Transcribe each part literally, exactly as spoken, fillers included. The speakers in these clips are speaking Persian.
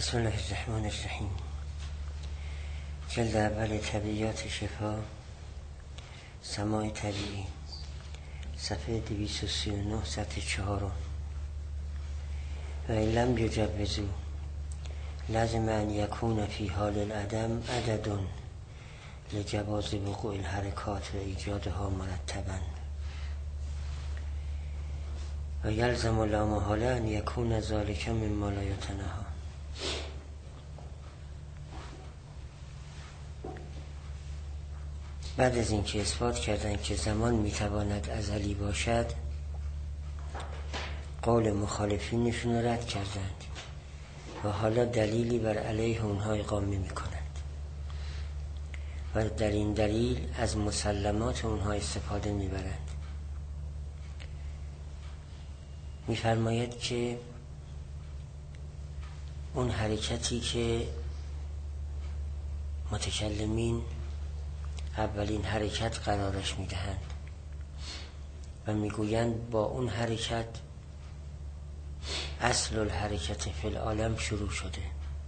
بسم الله الرحمن الرحیم. جلد اول طبیعیات شفا، سماع طبیعی، صفحه دویست و سی و نه، سطح چهارم. و این لم یجوزوا لازم ان یکون فی حال العدم عدد لجواز وقوع الحرکات و ایجادها مرتبا و یلزم لا محاله ان یکون ذلک مما لا یتناهی. بعد از اینکه اثبات کردند که زمان میتواند ازلی باشد، قول مخالفینشون رو رد کردند و حالا دلیلی بر علیه اونها اقامه میکنند و در این دلیل از مسلمات اونها استفاده میبرند. میفرماید که اون حرکتی که متکلمین اولین حرکت قرارش میدهند و میگویند با اون حرکت اصل الحرکت فی العالم شروع شده،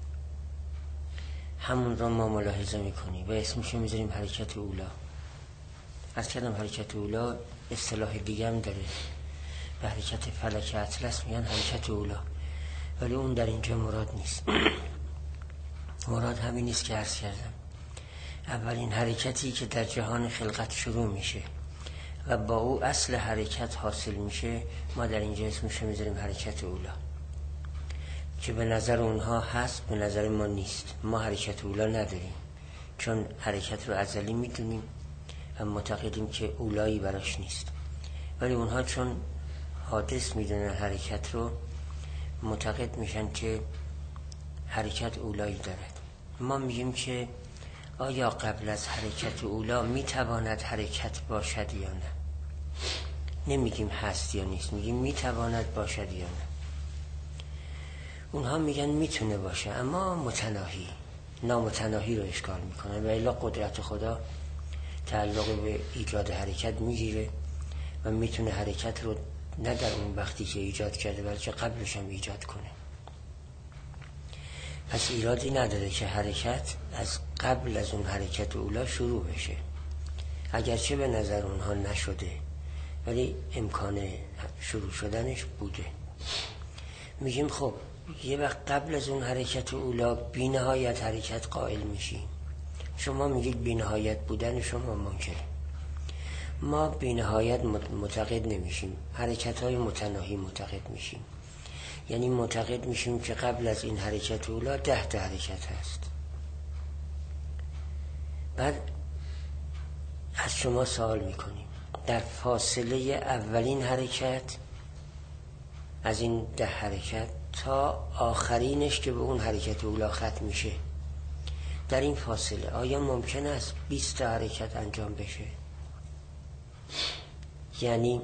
همون را ما ملاحظه میکنیم و اسمشو میذاریم حرکت اولا. از کلمه حرکت اولا اصطلاح دیگه هم داره، به حرکت فلک اطلس میگن حرکت اولا، ولی اون در اینجا مراد نیست. مراد همین نیست که عرض کردم، اولین حرکتی که در جهان خلقت شروع میشه و با او اصل حرکت حاصل میشه، ما در اینجا اسمشو میذاریم حرکت اولا، که به نظر اونها هست، به نظر ما نیست. ما حرکت اولا نداریم چون حرکت رو ازلی میدونیم و معتقدیم که اولایی براش نیست، ولی اونها چون حادث میدونن حرکت رو، معتقد میشن که حرکت اولایی دارد. ما میگیم که آیا قبل از حرکت اولا میتواند حرکت باشد یا نه؟ نمیگیم هست یا نیست، میگیم میتواند باشد یا نه. اونها میگن میتونه باشه اما متناهی، نامتناهی رو اشکال میکنن و الا قدرت خدا تعلق به ایجاد حرکت میگیره و میتونه حرکت رو نه در اون وقتی که ایجاد کرده بلکه قبلش هم ایجاد کنه. پس ایرادی نداره که حرکت از قبل از اون حرکت اولا شروع بشه، اگرچه به نظر اونها نشده ولی امکان شروع شدنش بوده. میگیم خب یه وقت قبل از اون حرکت اولا بی نهایت حرکت قائل میشیم، شما میگید بی نهایت بودن شما منکر، ما بی نهایت معتقد نمیشیم، حرکت های متناهی معتقد میشیم. یعنی معتقد میشیم که قبل از این حرکت اولا ده تا حرکت هست. بعد از شما سوال میکنیم در فاصله اولین حرکت از این ده حرکت تا آخرینش که به اون حرکت اولا ختم میشه، در این فاصله آیا ممکن است بیست تا حرکت انجام بشه؟ یعنی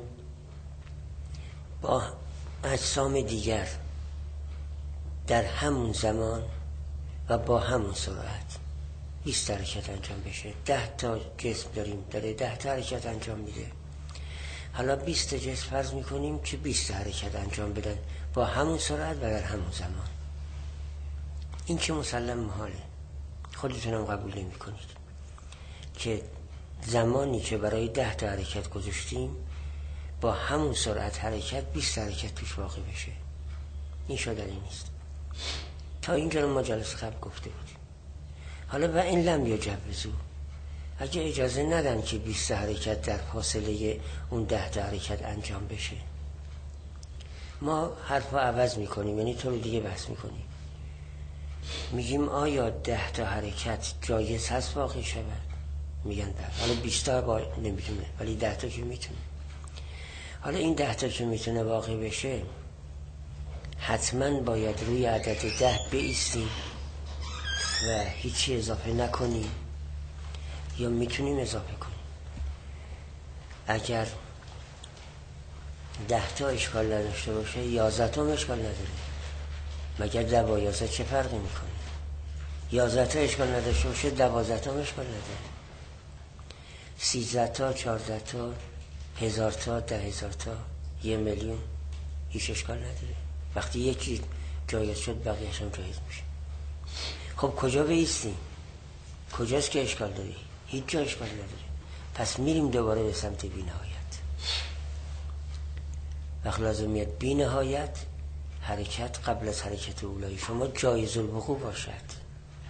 با اجسام دیگر در همون زمان و با همون سرعت بیست حرکت انجام بشه. ده تا جسم داریم داره ده تا حرکت انجام میده، حالا بیست جسم فرض میکنیم که بیست حرکت انجام بدن با همون سرعت و در همون زمان. این که مسلم محاله، خودتونم قبول نمی کنید که زمانی که برای ده تا حرکت گذاشتیم با همون سرعت حرکت بیست حرکت توش واقع بشه. این شدنی نیست. تا اینجا رو ما جلسه قبل گفته بودیم. حالا و این لم یجوزوا، اگه اجازه ندن که بیست حرکت در فاصله اون ده تا حرکت انجام بشه، ما حرفا عوض میکنیم، یعنی تو رو دیگه بحث میکنیم. میگیم آیا ده تا حرکت جایز هست واقع شود؟ میگن بله. حالا بیست تا با... نمیتونه، ولی ده تا که میتونه. حالا این ده تا که میتونه واقع بشه، حتما باید روی عدد ده بایستیم و هیچی اضافه نکنیم یا میتونیم اضافه کنیم؟ اگر ده تا اشکال نداشته باشه، یازده تا اشکال نداره. مگر ده با یازده چه فرقی میکنه؟ یازده تا اشکال نداشته باشه، دوازده تا اشکال نداره. سیزده تا، چهارده تا، هزار تا، ده هزار تا، یه میلیون، هیچ اشکال نداره. وقتی یکی جایز شد بقیه‌اش هم جایز میشه. خب کجا بایستیم؟ کجاست که اشکال داری؟ هیچ جا اشکال نداره. پس میریم دوباره به سمت بی نهایت. وقت لازم میاد بی نهایت حرکت قبل از حرکت اولای شما جایز الوقوع باشد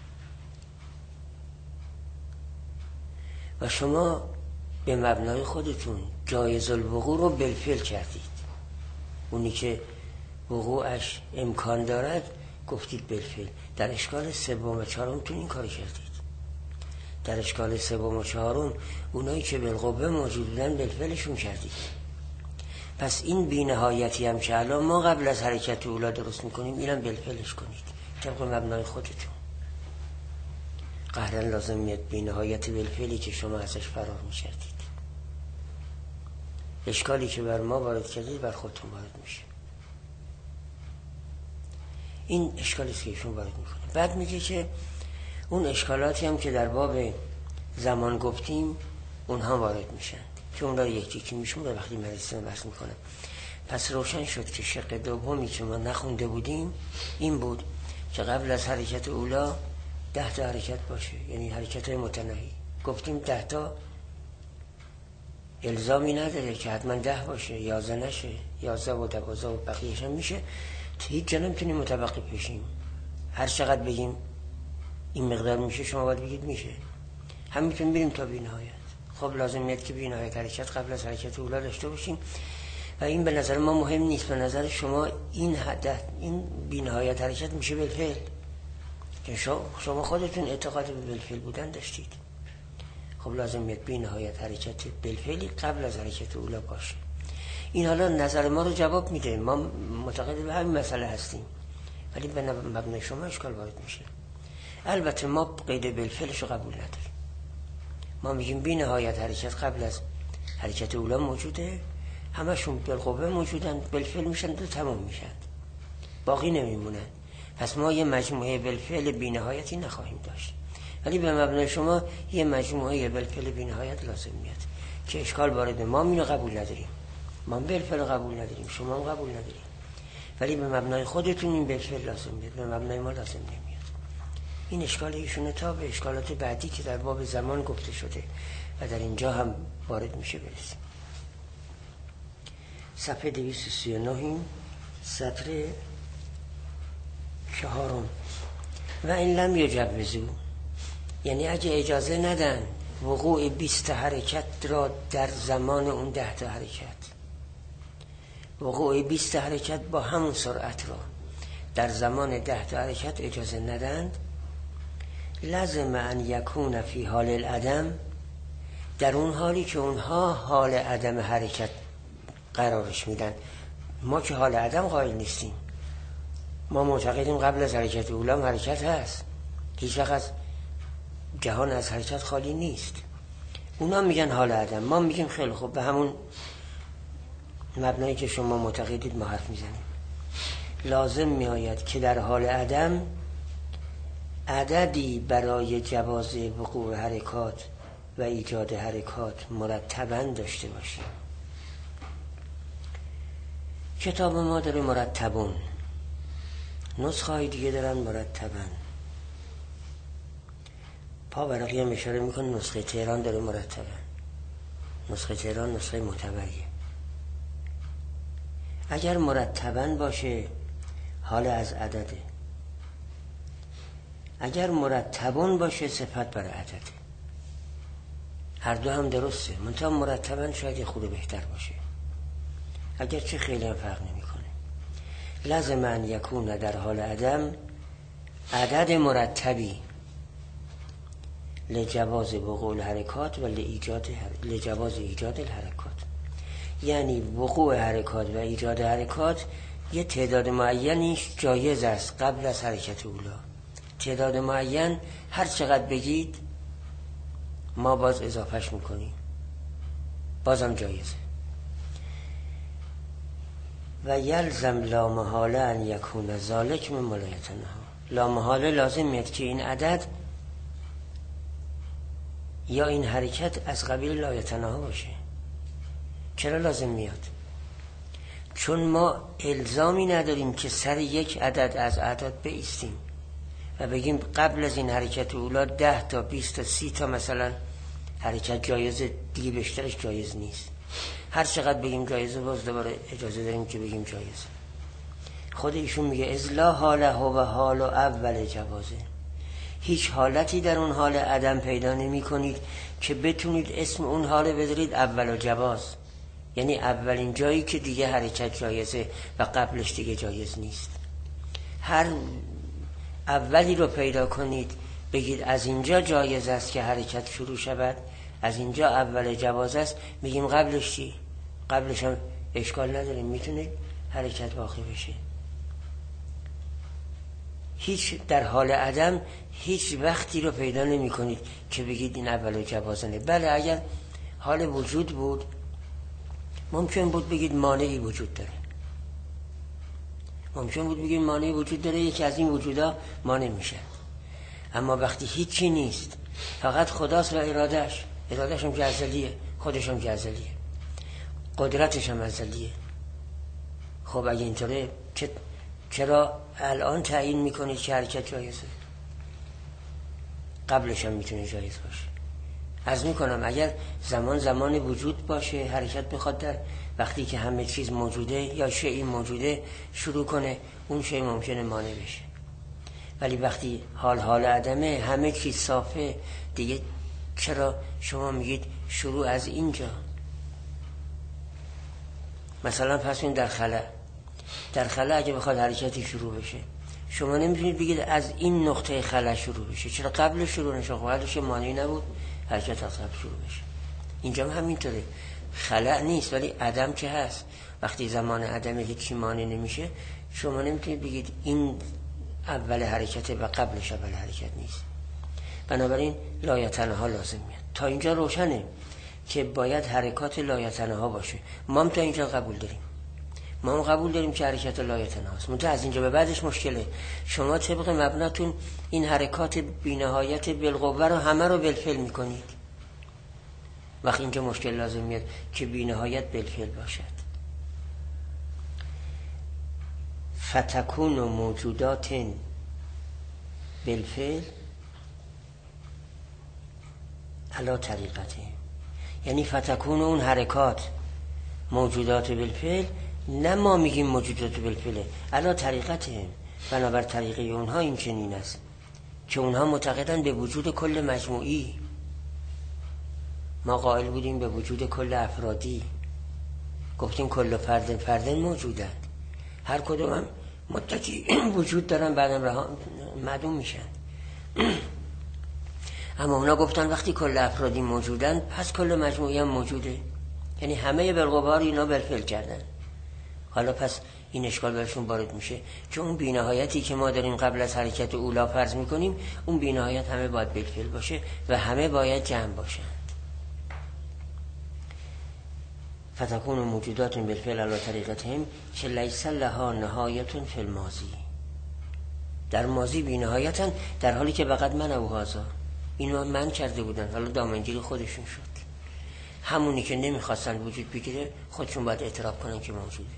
و شما به مبنای خودتون جایز الوقوع رو بالفعل کردید. اونی که وقوعش امکان دارد گفتید بالفعل. در اشکال سوم و چهارم تو این کار کردید. در اشکال سوم و چهارم اونایی که بالقوه موجود بودن بالفعلشون کردید. پس این بی نهایتی هم که الان ما قبل از حرکت اولا درست میکنیم اینم بالفعلش کنید طبق مبنای خودتون. قهرن لازم میاد بی نهایت بالفعلی که شما ازش فرار میکردید. اشکالی که بر ما وارد کردید بر خودتون وارد میشه. این اشکالی که ایشون وارد میکنه. بعد میگه که اون اشکالاتی هم که در باب زمان گفتیم اونها وارد میشن که اون را یک یکی میشون رو وقتی مریضی بحث میکنه. پس روشن شد که شق دومی که ما نخونده بودیم این بود که قبل از حرکت اولا ده تا حرکت باشه، یعنی حرکت های متناهی. گفتیم ده تا الزامی نداره که حتما ده باشه، یازده نشه، یازده و دوازده و بقیهش هم میشه. هیچ جا نمیتونیم متوقف بشیم. هر چقدر بگیم این مقدار میشه شما باید بگید میشه. هم میتونیم بریم تا بی نهایت. خب لازم میاد که بی نهایت حرکت قبل از حرکت اولا داشته باشیم و این به نظر ما مهم نیست. به نظر شما این حد این بی نهایت حرکت میشه بالفعل که شما خودتون اعتقاد به بالفعل بودن داشتید. خب لازم میاد بی نهایت حرکت بالفعلی قبل از حرکت اولا باشه. این حالا نظر ما رو جواب میده. ما معتقد به همین مسئله هستیم ولی به مبنای شما اشکال وارد میشه. البته ما قید بالفعلش رو قبول نداریم. ما میگیم بی نهایت حرکت قبل از حرکت اولا موجوده، همشون بالقوه موجودن، بالفعل میشن و تمام میشن، باقی نمیمونن. پس ما یه مجموعه بالفعل بی نهایتی نخواهیم داشت. ولی به مبنای شما یه مجموعه بالفعل بی نهایت لازم میاد که اشکال وارد. ما اینو قبول نداریم، ما بالفعل قبول نداریم، شما هم قبول نداریم، ولی به مبنای خودتون این بالفعل لازم میاد، به مبنای ما لازم نمیاد. این اشکال ایشونه تا به اشکالات بعدی که در باب زمان گفته شده و در اینجا هم وارد میشه برسیم. صفحه دویست و سی و نه سطر چهارم. و این لم یجوزو، یعنی اگه اجازه ندن وقوع بیست حرکت را در زمان اون ده تا حرکت، وقوع بیست حرکت با همون سرعت را در زمان ده تا حرکت اجازه ندند، لازم ان یکون فی حال العدم، در اون حالی که اونها حال عدم حرکت قرارش میدن. ما که حال عدم قائل نیستیم، ما معتقدیم قبل از حرکت اولا حرکت هست، هیچ وقت از جهان از حرکت خالی نیست. اونا میگن حال عدم، ما میگیم خیلی خوب به همون مبنایی که شما معتقدید ما حرف میزنیم. لازم میآید که در حال عدم عددی برای جواز وقوع حرکات و ایجاد حرکات مرتباً داشته باشیم. کتاب ما داره مرتبون، نسخه های دیگه دارن مرتباً. پاورقی هم اشاره میکنه نسخه تهران داره مرتباً. نسخه تهران نسخه معتبریه. اگر مرتباً باشه حال از عدده، اگر مرتبون باشه صفت برای عدده. هر دو هم درسته، منتها مرتباً شاید خود بهتر باشه، اگر چه خیلی هم فرق نمیکنه. لازم ان یکون در حال عدم عدد مرتبی لجواز وقوع الحرکات و لایجاد لجواز ایجاد الحرکات، یعنی وقوع حرکات و ایجاد حرکات یه تعداد معینیش جایز است قبل از حرکت اولا. تعداد معین هر چقدر بگید ما باز اضافهش میکنیم، بازم جایزه. و یلزم لا محاله ان یکون ذالک من ملایتنها، لا محاله لازم میاد که این عدد یا این حرکت از قبیل لایتنها باشه. چرا لازم میاد؟ چون ما الزامی نداریم که سر یک عدد از اعداد بایستیم و بگیم قبل از این حرکت اولا ده تا بیست تا سی تا مثلا حرکت جایزه، دیگه بیشترش جایز نیست. هر چقدر بگیم جایزه باز دوباره اجازه داریم که بگیم جایزه. خود ایشون میگه از لا حاله و حال و اول جوازه، هیچ حالتی در اون حال عدم پیدا نمی کنید که بتونید اسم اون حال بذارید اول و جواز، یعنی اولین جایی که دیگه حرکت جایزه و قبلش دیگه جایز نیست. هر اولی رو پیدا کنید بگید از اینجا جایز است که حرکت شروع شود، از اینجا اول جواز است، میگیم قبلش چی؟ قبلش هم اشکال نداریم، میتونه حرکت باقی بشه. هیچ در حال عدم هیچ وقتی رو پیدا نمی کنید که بگید این اول جوازنه. بله اگر حال وجود بود ممکن بود بگید مانعی وجود داره، ممکن بود بگید مانعی وجود داره، یکی از این وجودا مانع میشه. اما وقتی هیچی نیست، فقط خداست و ارادش، ارادش هم ازلیه، خودش هم ازلیه، قدرتش هم ازلیه. خب اگه اینطوره چرا الان تعیین میکنید که حرکت جایزه؟ قبلش هم میتونه جایز باشه. عرض میکنم اگر زمان زمان وجود باشه، حرکت میخواد در وقتی که همه چیز موجوده یا شیئی موجوده شروع کنه، اون شیء ممکنه مانع بشه. ولی وقتی حال حال عدمه، همه چیز صافه، دیگه چرا شما میگید شروع از اینجا؟ مثلا پس این در خلا، در خلا اگه بخواد حرکتی شروع بشه، شما نمیتونید بگید از این نقطه خلا شروع بشه، چرا قبل شروع نشه؟ قبلش مانعی نبود حرکت از قبل شروع بشه. اینجا هم همینطوره، خلا نیست ولی عدم که هست. وقتی زمان عدم هیچی مانع نمیشه، شما نمیتونید بگید این اول حرکته و قبلش اول حرکت نیست. بنابراین لایتنها لازم میاد. تا اینجا روشنه که باید حرکات لایتنها باشه. ما هم تا اینجا قبول داریم، ما هم قبول داریم که حرکت لایتنها هست. منتها از اینجا به بعدش مشکله. شما طبق مبناتون این حرکات بی‌نهایت بالقوه رو همه رو بالفعل میکنید. وقت اینجا مشکل لازم میاد که بی‌نهایت بالفعل باشد. فتکون و موجودات بالفعل علا طریقته، یعنی فتکون اون حرکات موجودات بالفعل، نه ما میگیم موجودات بالفعل، علا طریقته، بنابر طریقه اونها این چنین است که اونها معتقدن به وجود کل مجموعی. ما قائل بودیم به وجود کل افرادی، گفتیم کل فرد فرد موجودند، هر کدوم هم مدتی وجود دارن بعدم رها معدوم میشن. اما اونا گفتن وقتی کل افرادی موجودن پس کل مجموعی هم موجوده، یعنی همه بالقوه رو اینا بالفعل کردن. حالا پس این اشکال برشون وارد میشه که اون بی‌نهایتی که ما داریم قبل از حرکت اولا فرض میکنیم، اون بی‌نهایت همه باید بالفعل باشه و همه باید جمع باشن. فتکون موجودات بالفعل علی طریقتهم که لیس لها نهایت فی الماضی، در ماضی بی‌نهایتن، در حالی که فقط من و هذا اینو من کرده بودن، حالا دامنگیر خودشون شد. همونی که نمیخواستن وجود بگیره خودشون باید اعتراف کنن که موجوده.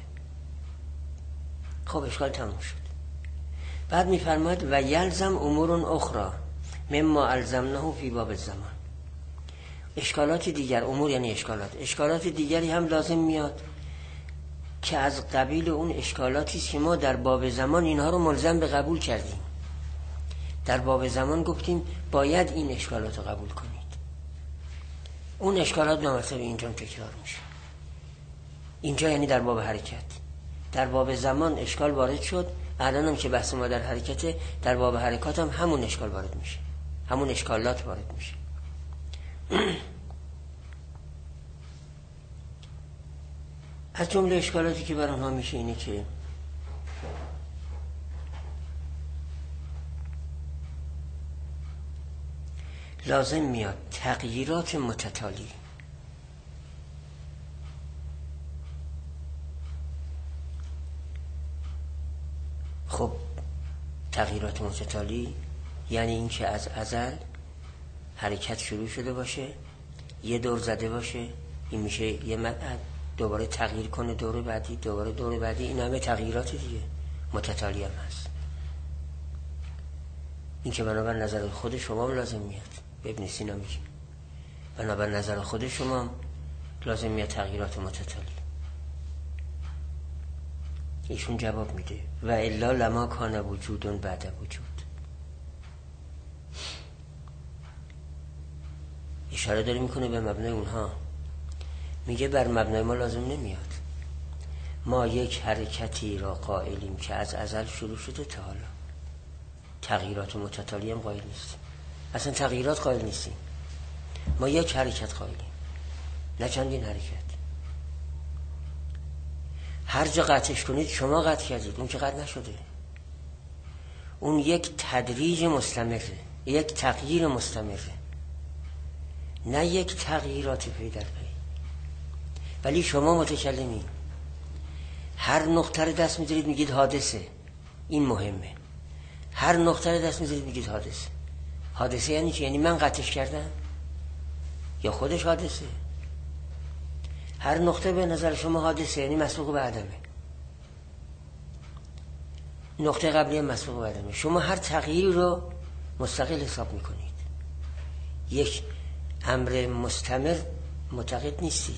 خب اشکال تموم شد. بعد میفرماید و یلزم امور اخرى مما الزمناه فی باب الزمان، اشکالات دیگر، امور یعنی اشکالات، اشکالات دیگری هم لازم میاد که از قبیل اون اشکالاتی است که ما در باب زمان اینها رو ملزم به قبول کردیم. در باب زمان گفتیم باید این اشکالات رو قبول کنید. اون اشکالات نامطلب اینجا تکرار میشه. اینجا یعنی در باب حرکت. در باب زمان اشکال وارد شد، الان هم که بحث ما در حرکته، در باب حرکات هم همون اشکال وارد میشه، همون اشکالات وارد میشه. از جمله اشکالاتی که بر اونها میشه اینه که لازم میاد تغییرات متتالی، خب تغییرات متتالی یعنی این که از ازل حرکت شروع شده باشه، یه دور زده باشه، این میشه یه مدد، دوباره تغییر کنه دور بعدی، دوباره دور بعدی، این همه تغییرات دیگه متتالی هم هست. این که بنابر نظر خود شما لازم میاد. به ابن سینا میگه بنابر نظر خود شما لازم میاد تغییرات متتالی. ایشون جواب میده و الا لما کان وجودون بعد وجود. اشاره داره میکنه به مبنای اونها، میگه بر مبنای ما لازم نمیاد. ما یک حرکتی را قائلیم که از ازل شروع شده تا حالا. تغییرات متتالی هم قائل نیستیم، اصلا تغییرات قائل نیستیم. ما یک حرکت قائلیم، نه چندین حرکت. هر جا قطعش کنید شما قطع کردید، اون که قطع نشده. اون یک تدریج مستمره، یک تغییر مستمره، نه یک تغییرات پی در پی. ولی شما متکلمین هر نقطه رو دست می‌ذارید میگید حادثه، این مهمه. هر نقطه رو دست می‌ذارید میگید حادثه. حادثه یعنی چی؟ یعنی من قطعش کردم یا خودش حادثه؟ هر نقطه به نظر شما حادثه یعنی مسبوق به عدمه. نقطه قبلی هم مسبوق به عدمه. شما هر تغییری رو مستقل حساب میکنید. یک امر مستمر معتقد نیستید.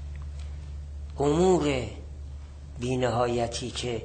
امور بی‌نهایتی که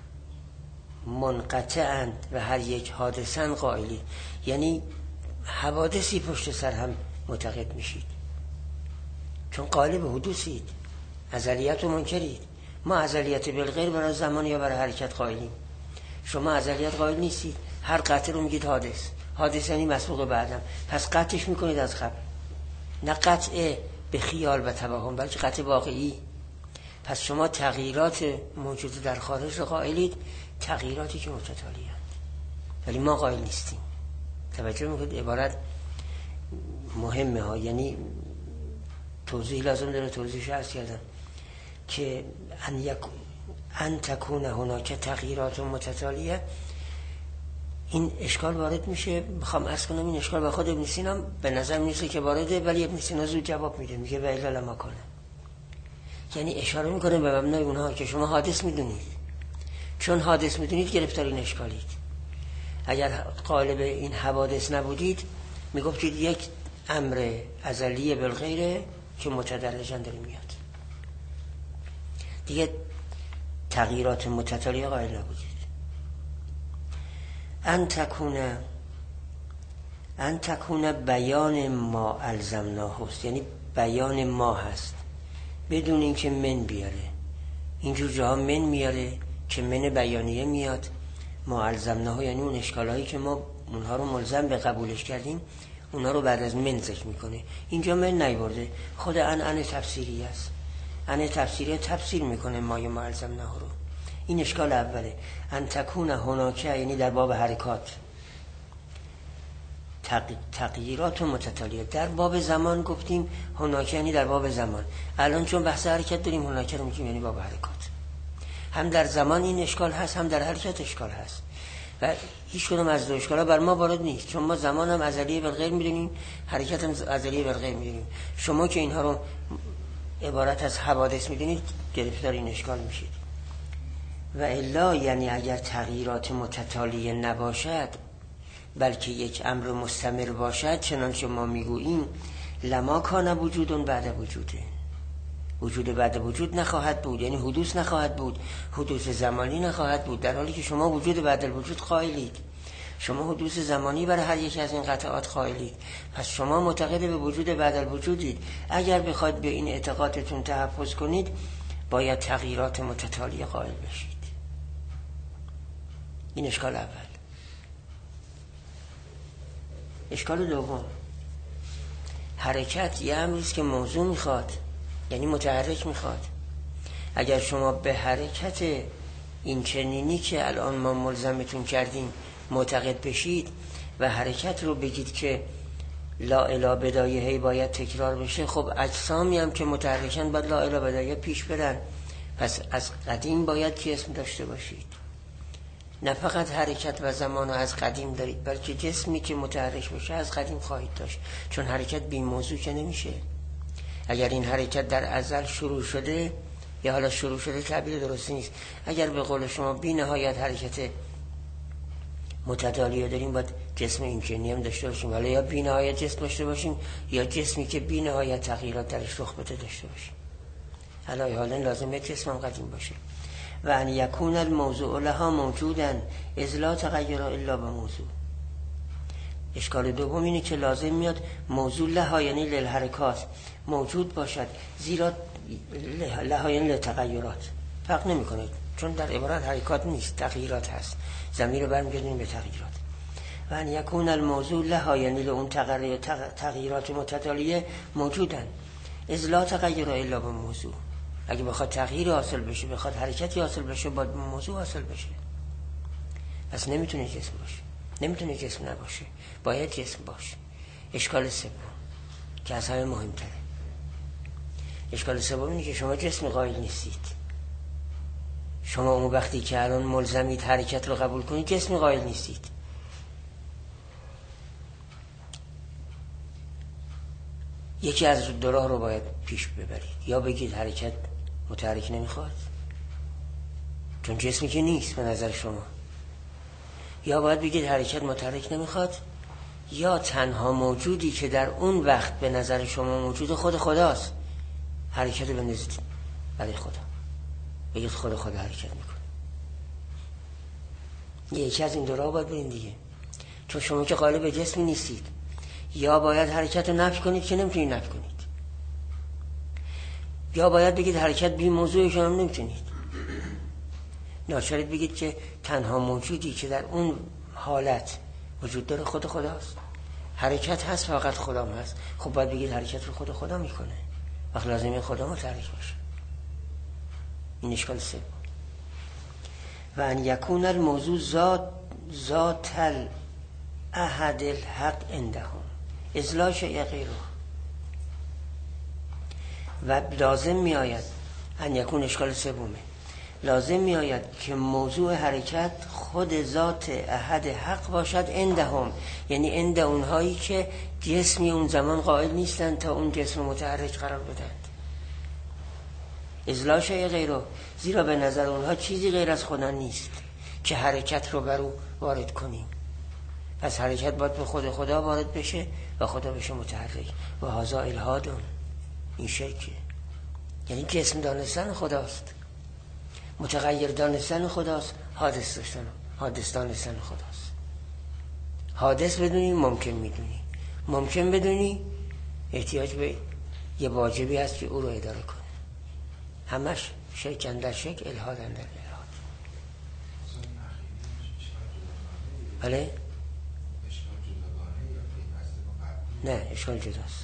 منقطعند و هر یک حادثن قائلی، یعنی حوادثی پشت سر هم معتقد میشید، چون قائل به حدوثید. ازلیت رو منکرید. ما ازلیت بالغیر برای زمان یا برای حرکت قائلیم، شما ازلیت قائل نیستید. هر قطع رو میگید حادث. حادث یعنی مسبوق به عدم، پس قطعش میکنید از قبل، نه قطع به خیال و توهم بلکه قطع واقعی. پس شما تغییرات موجود در خارج رو قائلید، تغییراتی که متتالی هست، ولی ما قائل نیستیم. توجه میکنید؟ عبارت مهمه ها، یعنی توضیح لازم داره. توضیحش عرض کردم که ان, یک... ان تکون هناک تغییرات متتالیه. این اشکال وارد میشه. میخوام عرض کنم این اشکال به خود ابن سینا به نظر میرسه که وارده، ولی ابن سینا زود جواب میده، میگه و الا لما کنه. یعنی اشاره میکنه به مبنای اونها که شما حادث میدونید. چون حادث میدونید گرفتار این اشکالید. اگر قالب این حوادث نبودید میگفتید یک امر ازلی بالغیره که متدرجاً داره میاد، دیگه تغییرات متتالی قائل نبودید. ان تکونه ان تکونه بیان ما الزمناه هست، یعنی بیان ما هست بدون اینکه من بیاره. اینجور جاها من میاره که من بیانیه میاد. ما الزمناه یعنی اون اشکالایی که ما اونها رو ملزم به قبولش کردیم اونها رو بعد از من ذکر میکنه. اینجا من نیورده، خود ان ان تفسیری است. ان تفسیری تفسیر میکنه مای ما الزمناه رو. این اشکال اوله. ان تکون هناکه یعنی در باب حرکات تغییرات متتالیه. در باب زمان گفتیم هناکه یعنی در باب زمان. الان چون بحث حرکت داریم هناکه رو میگیم یعنی باب حرکات. هم در زمان این اشکال هست، هم در حرکت اشکال هست و هیچ کدوم از دو اشکالا بر ما وارد نیست، چون ما زمان هم ازلیه بالغیر میدونیم، حرکت هم ازلیه بالغیر میدونیم. شما که اینها رو عبارت از حوادث میدونید گرفتار این اشکال میشید. و الا یعنی اگر تغییرات متتالیه نباشد بلکه یک امر مستمر باشد، چنانچه ما میگوییم لما کان وجودون بعد وجوده، وجود بعد وجود نخواهد بود، یعنی حدوث نخواهد بود، حدوث زمانی نخواهد بود، در حالی که شما وجود بعد وجود قائلید. شما حدوث زمانی برای هر یک از این قطعات قائلید، پس شما معتقد به وجود بعد الوجودید. اگر بخواید به این اعتقادتون تحفظ کنید باید تغییرات متتالی قائل بشید. این اشکال اول. اشکال دوم، حرکت یه امریست که موضوع میخواد، یعنی متحرک میخواد. اگر شما به حرکت این چنینی که الان ما ملزمتون کردیم معتقد بشید و حرکت رو بگید که لا اله بدایه باید تکرار بشه، خب اجسامی هم که متحرکن باید لا اله بدایه پیش برن. پس از قدیم باید که اسم داشته باشید، نه فقط حرکت و زمان رو از قدیم دارید، بلکه جسمی که متحرک بشه از قدیم خواهید داشت، چون حرکت بی موضوع که نمیشه. اگر این حرکت در ازل شروع شده، یا حالا شروع شده تعبیر درستی نیست، اگر به قول شما بی نهایت حرکت متتالیه داریم، باید جسم اینچنینی هم داشته باشیم، حالا یا بی‌نهایت جسم داشته باشیم یا جسمی که بی‌نهایت تغییرات درش رخ بده داشته باشیم. حالا حالا لازمه جسم هم قدیم باشه. و ان یکون الموضوع لها موجودا اذ لا تغیر الا بموضوع. اشکال دوم اینه که لازم میاد موضوع لها یعنی للحرکات موجود باشد، زیرا لها یعنی للتغیرات فرق نمیکنه، چون در عبارت حرکات نیست، تغییرات هست. ضمیر رو برمیگردونیم به تغییرات. و ان یکون الموضوع لها یعنی لون تغییرات متتالیه موجودن اذ لا تغیر الا بموضوع. اگه بخواد تغییر حاصل بشه، بخواد حرکتی حاصل بشه، باید موضوع حاصل بشه. پس نمیتونه جسم باشه، نمیتونه جسم نباشه، باید جسم باشه. اشکال سوم که از همه مهمتره، اشکال سوم اینه که شما جسم قائل نیستید. شما اون وقتی که الان ملزمید حرکت رو قبول کنید جسم قائل نیستید. یکی از دو راه رو باید پیش ببرید، یا بگید حرکت متحرک نمیخواد چون جسمی که نیست به نظر شما، یا باید بگید حرکت متحرک نمیخواد، یا تنها موجودی که در اون وقت به نظر شما موجود خود خداست، حرکت رو بندازید برای خدا، بگید خود خدا حرکت میکنه. یکی از این دو راه باید برین دیگه، چون شما که قائل به جسمی نیستید. یا باید حرکت رو نفی کنید که نمیتونید نفی کنید، یا باید بگید حرکت بی موضوع شما نمیتونید. ناچارید بگید که تنها موجودی که در اون حالت وجود داره خود خداست، حرکت هست فقط خدا هست. خب باید بگید حرکت رو خود خدا میکنه، وقت لازمه خدا متحرک باشه. این اشکال سوم. و ان یکون الموضوع ذات ذات الاحد الحق عندهم اذ لا شیء غیره. و لازم می آید ان یکون اشکال سومه، لازم می آید که موضوع حرکت خود ذات احد حق باشد عندهم، یعنی عند اونهایی که جسمی اون زمان قائل نیستند تا اون جسم متحرک قرار بدند. اذ لا شیء غیره، زیرا به نظر اونها چیزی غیر از خدا نیست که حرکت رو بر او وارد کنیم. پس حرکت باید به خود خدا وارد بشه و خدا بشه متحرک. و هذا الهادون، این شرکه، یعنی جسم دانستن خداست، متغیر دانستن خداست، حادث داشتن حادث دانستن خداست. حادث بدونی ممکن میدونی، ممکن بدونی احتیاج به یه واجبی هست که او رو اداره کنه. همش شرک اندر شرک، الهاد اندر الهاد. بله؟ نه، اشکال جداست.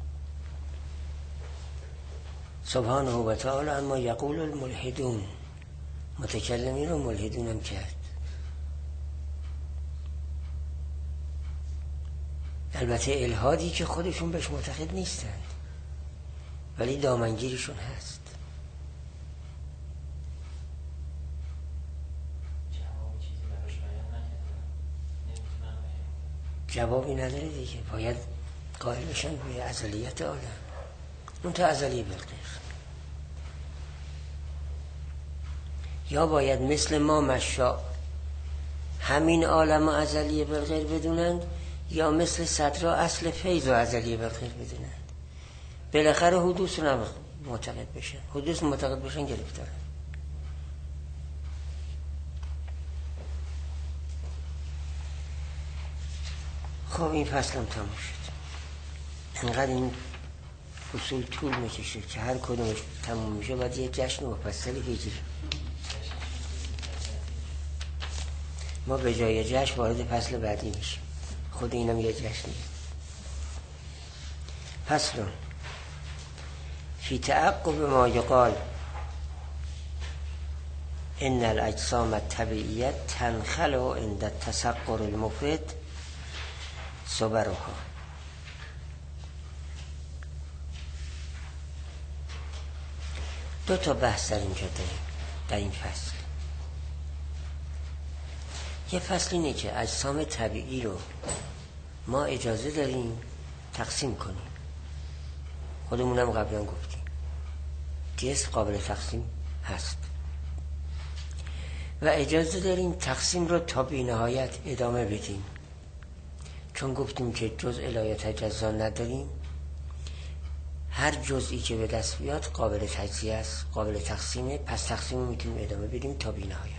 سبحانه و تعالی اما یقول الملحدون، متکلمین رو ملحدون هم کرد. البته الهادی که خودشون بهش معتقد نیستند ولی دامنگیرشون هست. جوابی نداره دیگه، باید قائل بشن به ازلیت عالم، اون تا ازلی بالغیر. یا باید مثل ما مشاء همین عالم ازلی بالغیر بدونند، یا مثل صدرا اصل فیض و ازلی بالغیر بدونند. بالاخره حدوث رو هم معتقد بشن، حدوث معتقد بشن گرفتاره. خب این فصل هم تموم شد. انقدر این اصول طول میکشه که هر کدومش تموم میشه باید یه جشن و فصلی بگیریم. ما به جای جشن وارد فصل بعدی میشیم، خود اینم یه جشنیه. فصل فی تعقب ما یقال ان الاجسام الطبیعیه تنخلع عند التسقر المفرد صبرها. دو تا بحث در اینجا داریم در این فصل. یه فصل اینه که اجسام طبیعی رو ما اجازه داریم تقسیم کنیم. خودمونم قبلا گفتیم جسم قابل تقسیم هست، و اجازه داریم تقسیم رو تا بی نهایت ادامه بدیم، چون گفتیم که جز الایه تجزا نداریم. هر جزئی که به دست بیاد قابل تجزیه است، قابل تقسیمه، پس تقسیم رو میتونیم ادامه بدیم تا بی نهایت.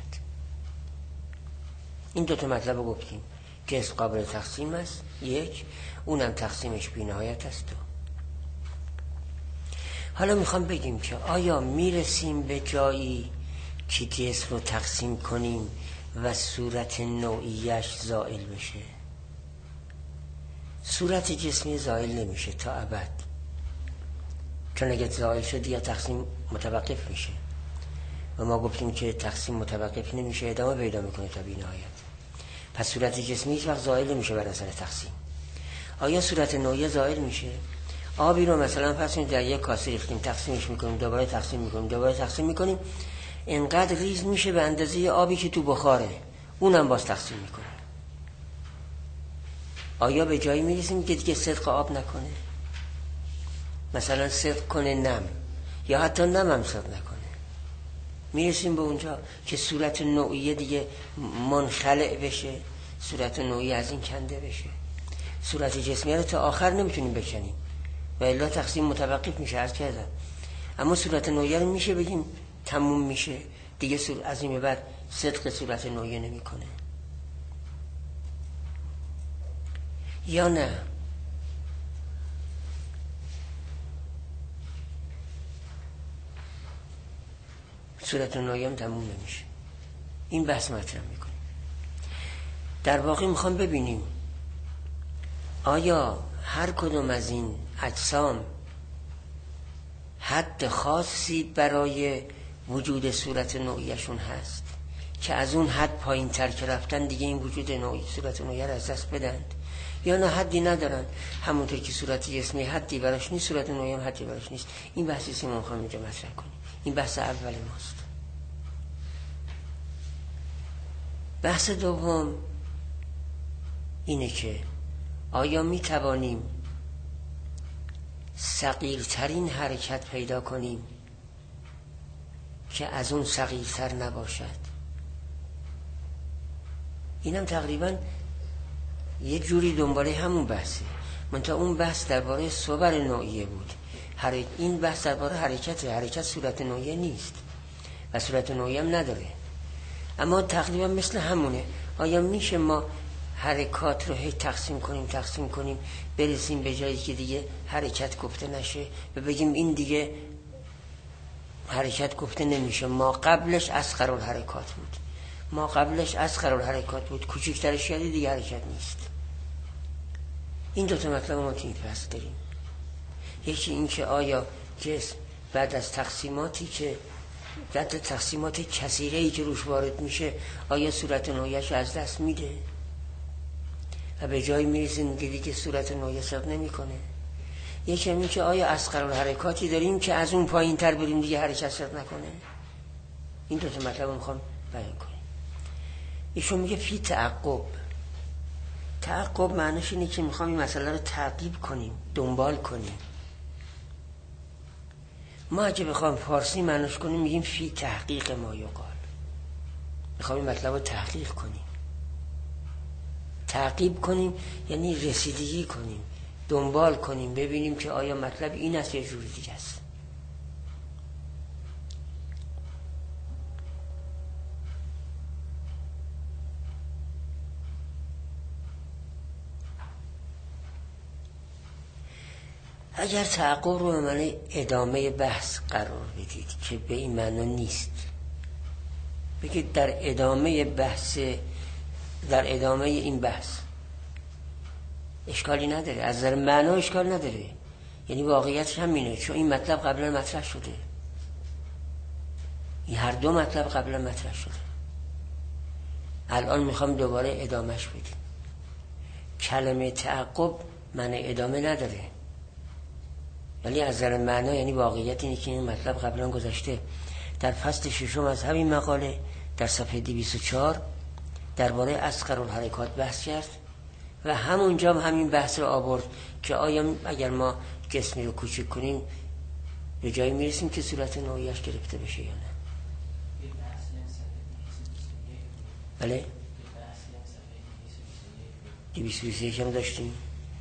این دوتا مطلب رو گفتیم که از قابل تقسیم است، یک، اونم تقسیمش بی نهایت است. دو، حالا میخوام بگیم که آیا میرسیم به جایی که جسم رو تقسیم کنیم و صورت نوعیش زائل بشه؟ صورت جسمی زائل نمیشه تا ابد، چون اگه زائل شد یا تقسیم متوقف میشه و ما گفتیم که تقسیم متوقف نمیشه، ادامه پیدا میکنه تا بی نهایت. پس صورت جسمی هیچ وقت زائل نمیشه بر اثر تقسیم. آیا صورت نوعی زائل میشه؟ آبی رو مثلا فرض کنید در یک کاسه ریختیم، تقسیمش میکنیم، دوباره تقسیم میکنیم، دوباره تقسیم میکنیم، اینقدر ریز میشه به اندازه آبی که تو بخاره، اونم باز تقسیم میکنه. آیا به جایی میرسیم که دیگه صدق آب نکنه؟ مثلا صدق کنه نم، یا حتی نم هم صدق نکنه. میرسیم به اونجا که صورت نوعی دیگه منخلع بشه، صورت نوعی از این کنده بشه. صورت جسمی رو تا آخر نمیتونیم بکنیم و الا تقسیم متوقف میشه، عرض کردم. اما صورت نوعی رو میشه بگیم تموم میشه دیگه، از این به بعد صدق صورت نوعی نمیکنه یا نه؟ صورت نوعی هم تموم نمیشه. این بحث مطرح میکنیم. در واقع میخوام ببینیم آیا هر کدوم از این اجسام حد خاصی برای وجود صورت نوعیشون هست که از اون حد پایین تر که رفتن دیگه این وجود نوعی صورت نوعی رو از دست بدند، یا نه حدی ندارن، همونطور که صورت جسمی حدی براش نیست، صورت نوعی هم حدی براش نیست. این بحثی که ما میخوام اینجا مطرح کنیم. این بحث اول ماست. بحث دوم اینه که آیا می توانیم صغیرترین حرکت پیدا کنیم که از اون صغیرتر نباشد؟ اینم تقریبا یه جوری دنباله همون بحثه، منتها اون بحث درباره صور نوعیه بود. این بحث درباره حرکت، حرکت صورت نوعیه نیست و صورت نوعیه هم نداره، اما تقریبا مثل همونه. آیا میشه ما حرکات رو هی تقسیم کنیم تقسیم کنیم برسیم به جایی که دیگه حرکت گفته نشه و بگیم این دیگه حرکت گفته نمیشه، ما قبلش اصغر الحرکات بود، ما قبلش اصغر الحرکات بود، کوچکترش یادی دیگه حرکت نیست. این دو تا مطلب ما تو این بحث داریم. یکی این که آیا جسم بعد از تقسیماتی که بعد تقسیمات کثیره‌ای که روش وارد میشه آیا صورت نوعیش از دست میده و به جایی میرسیم که دیگه صورت نوعی صدق نمیکنه؟ یکی این که آیا اصغر الحرکاتی داریم که از اون پایین تر بریم دیگه حرکت صدق نکنه؟ این دو تا مطلب رو میخوام بیان کنیم. ایشون میگه فی تعقب. تعقب معنیش اینه که میخوام این مسئله رو تعقیب کنیم، دنبال کنیم. ما اگه بخوام فارسی معنیش کنیم میگیم فی تحقیق ما یقال، میخوام این مطلب رو تحقیق کنیم. تعقیب کنیم یعنی رسیدگی کنیم، دنبال کنیم، ببینیم که آیا مطلب این است یا جوری دیگه است. اگر تعقب رو به معنی ادامه بحث قرار بدید که به این معنی نیست، بگید در ادامه بحث، در ادامه این بحث، اشکالی نداره، از نظر معنا اشکال نداره، یعنی واقعیتش همینه، چون این مطلب قبلا مطرح شده، این هر دو مطلب قبلا مطرح شده، الان میخوام دوباره ادامهش بدیم. کلمه تعقب معنی ادامه نداره، ولی از نظر معنا یعنی واقعیت اینه که این مطلب قبلا گذشته. در فصل ششم از همین مقاله در صفحه دویست و چهار درباره اصغر الحرکات بحث کرد و همونجا هم همین بحث رو آورد که آیا اگر ما جسمی رو کوچک کنیم به جایی میرسیم که صورت نوعیش گرفته بشه یا نه. بله دویست و بیست و یک هم داشتیم.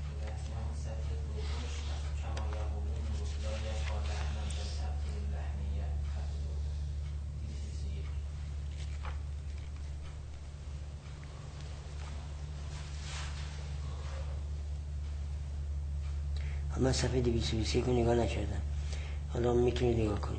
من صفحه دویست و بیست و یک رو نگاه نکردم، حالا میتونید نگاه کنید.